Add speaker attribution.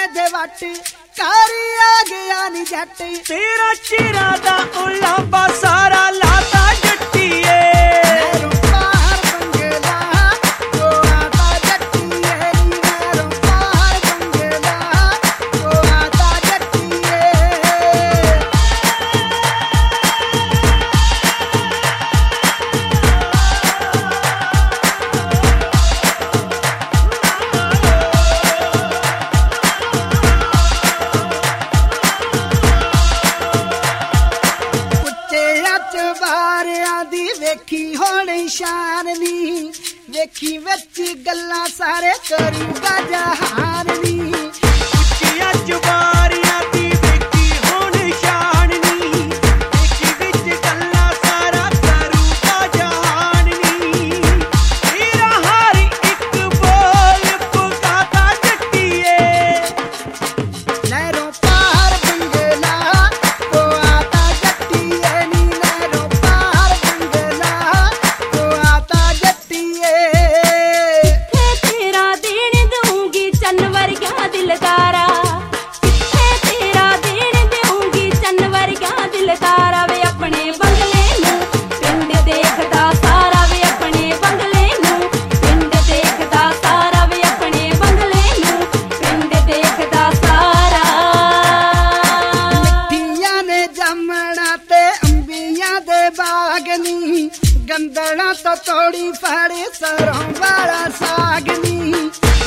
Speaker 1: ਦੇ ਵੱਟ ਕਾਰੀ ਆ ਗਿਆ ਨੀ ਜੱਟ
Speaker 2: ਤੇਰਾ ਚਿਹਰਾ ਦਾ ਉਲਾਂਭਾ ਸਾਰਾ ਲਾਤਾ ਜੱਟੀਏ
Speaker 1: ਬਾਰਿਆਂ ਦੀ ਵੇਖੀ ਹੁਣ ਸ਼ਾਨ ਨੀ ਵੇਖੀ ਵਿੱਚ ਗੱਲਾਂ ਸਾਰੇ ਕਰੂਗਾ ਜਹਾਨ ਨੀ
Speaker 2: ਉੱਚੀਆਂ ਚੁਬਾਰਿਆਂ ਦੀ ਵੇਖੀ ਹੁਣ ਸ਼ਾਨ ਨੀ ਵੇਖੀ ਵਿੱਚ ਗੱਲਾਂ ਸਾਰਾ ਕਰੂਗਾ ਜਹਾਨ ਨੀ ਤੇਰਾ ਹਰ ਇੱਕ ਬੋਲ ਪੁਗਾਤਾ ਜੱਟੀਏ
Speaker 1: ਲਹਿਰੋਂ ਪਾਰ ਬੰਗਲਾ ਕੋ ਆਤਾ ਜੱਟੀਏ ਨੀ ਲਹਿਰੋਂ ਪਾਰ ਬੰਗਲਾ ਕੋ ਆਤਾ ਜੱਟੀਏ
Speaker 3: ਤੇਰਾ ਦੇਣ ਦਊਂਗੀ ਚੰਨ ਵਰਗਾ ਦਿਲਦਾਰਾ ਕਿੱਥੇ ਤੇਰਾ ਦੇਣ ਦਊਂਗੀ ਚੰਨ ਵਰਗਾ ਦਿਲਦਾਰਾ ਵੇ ਆਪਣੇ ਬੰਗਲੇ ਨੂੰ ਪਿੰਡ ਦੇਖਦਾ ਸਾਰਾ ਵੇ ਆਪਣੇ ਬੰਗਲੇ ਨੂੰ ਪਿੰਡ ਦੇਖਦਾ ਸਾਰਾ ਵੇ ਆਪਣੇ ਬੰਗਲੇ ਨੂੰ ਪਿੰਡ ਦੇਖਦਾ ਸਾਰਾ
Speaker 1: ਮਿੱਠੀਆਂ ਨੇ ਜਾਮਣਾ ਤੇ ਅੰਬੀਆਂ ਦੇ ਬਾਗ ਨੀ ਗੰਦਲਾਂ ਤੋਂ ਤੋੜੀ ਫੜ ਸਰੋਂ ਵਾਲਾ ਸਾਗ ਨੀ